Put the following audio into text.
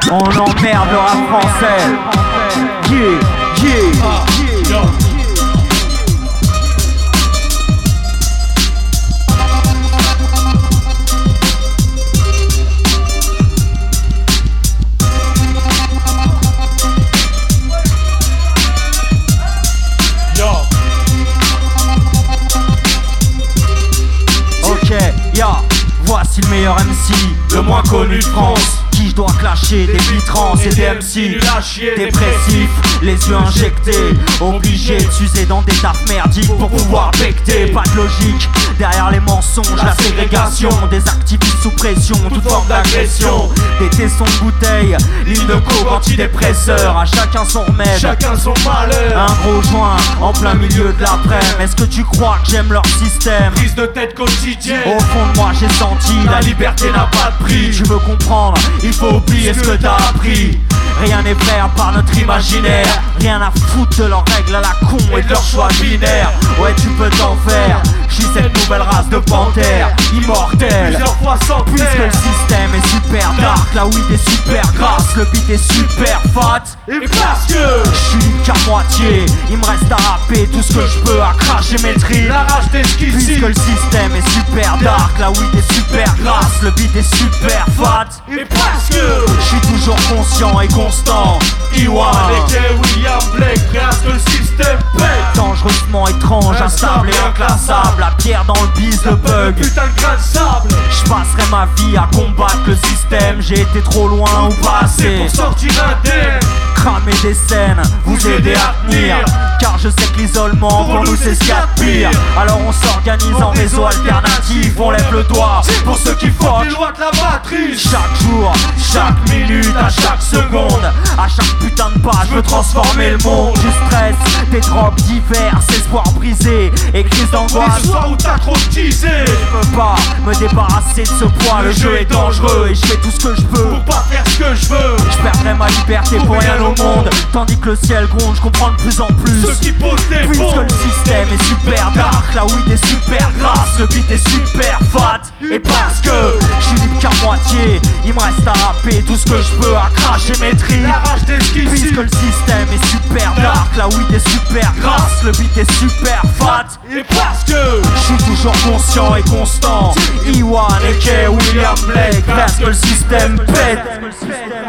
On emmerde le rap français. Yeah. Ok, voici le meilleur MC, le moins connu de France. Qui je dois clasher, des bitrans et des MC dépressifs, les yeux injectés, obligés de s'user dans des tafs merdiques pour pouvoir becter. Pas de logique, derrière les mensonges, la ségrégation, des activistes sous pression, toute forme d'agression. Des tessons de bouteilles, ligne de coke, antidépresseurs, à chacun son remède, chacun son malheur. Un gros joint en plein milieu de l'après-midi. Est-ce que tu crois que j'aime leur système? Prise de tête quotidienne. Au fond de moi j'ai senti, la liberté n'a pas de prix. Tu veux comprendre, il faut oublier ce que t'as appris. Rien n'est vrai à part notre imaginaire. Rien à foutre de leurs règles à la con et de leurs choix binaires. Ouais, tu peux t'en faire. J'suis cette nouvelle race de panthères immortelle. Plusieurs fois sans puisque le système est super dark, la weed est super grasse, le beat est super fat. Et parce que j'suis qu'à moitié, il me reste à rapper tout ce que je peux, à cracher mes trilles. La rage d'esquisser. Puisque le système est super dark, la weed est super grasse, le beat est super fat. Et parce que j'suis toujours conscient et constant. Iwan et William Blake, prêt à ce que le système pète. Dangereusement étrange, instable et inclassable. La pierre dans le bise, le bug, putain de grain de sable. J'passerai ma vie à combattre le système. J'ai été trop loin ou pas assez pour sortir indemne. Cramer des scènes, vous aider à tenir. Car je sais que l'isolement pour nous c'est ce qu'il y a de pire. Alors on s'organise en réseau alternatif. On lève le doigt pour ceux qui fuck les lois de la matrice. Chaque jour, chaque minute, à chaque seconde, à chaque putain de pas, je veux transformer le monde. Du stress, des drogues diverses, espoirs brisés et crise d'angoisse. Les soirs où t'as trop teasé. Je peux pas me débarrasser de ce poids. Le jeu est dangereux et je fais tout ce que je peux pour pas faire ce que je veux. Je perdrai ma liberté pour rien au monde. Tandis que le ciel gronde, je comprends de plus en plus ceux qui posent des puisque bombes. le système est super dark, la weed est super grasse, le beat est super fat. Et parce que je suis libre qu'à moitié, il me reste à rapper tout ce que je peux, à cracher mes trilles. La rage d'esquisser. Puisque le système est super dark, la weed est super grasse, le beat est super fat. Et parce que je suis toujours conscient et constant. Iwan et William Blake, parce que le système pète.